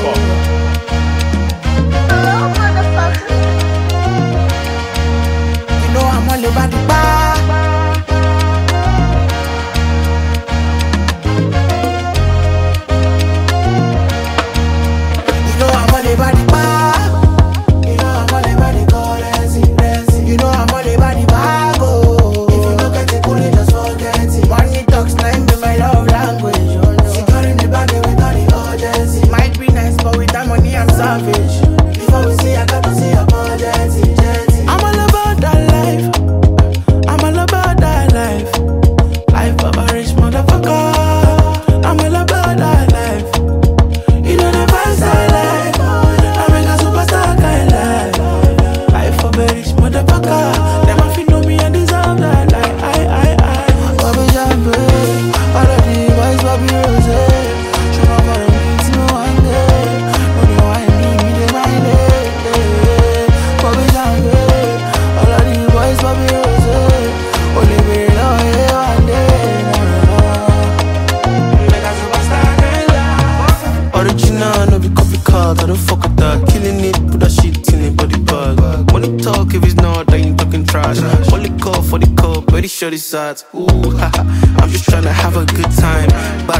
You know I'm all about the bar. You know I'm all about the bar. You know I'm all about the currency. You know I'm all about the bag. Oh, if you look at it, cool, just forget it. Money talks, time be my love language. Securing the bag with all the urgency. Might be nice, but with that money I'm savage. Before we see, I got to see a budget. I'm all about that life. I'm all about that life. Life of a rich motherfucker. I'm all about that life. You know the vibes I like. I make a superstar kind life. Life of a rich motherfucker. Them if you know me, I deserve that life. Bobby Champagne, all of the boys, Bobby Rose. Show my bottom beats me one day. When you want me, they mind it. Bobby Champagne, all of the boys, Bobby Rose. Only me love you one day. Make a superstar kind life. Original, no be copy cut. I don't fuck with that. Killing it, put that shit in the body bag. Money talk, if it's not, then you talking trash. Only call for the cup, very sure it's sad. Ooh, haha, I'm just tryna have a good time.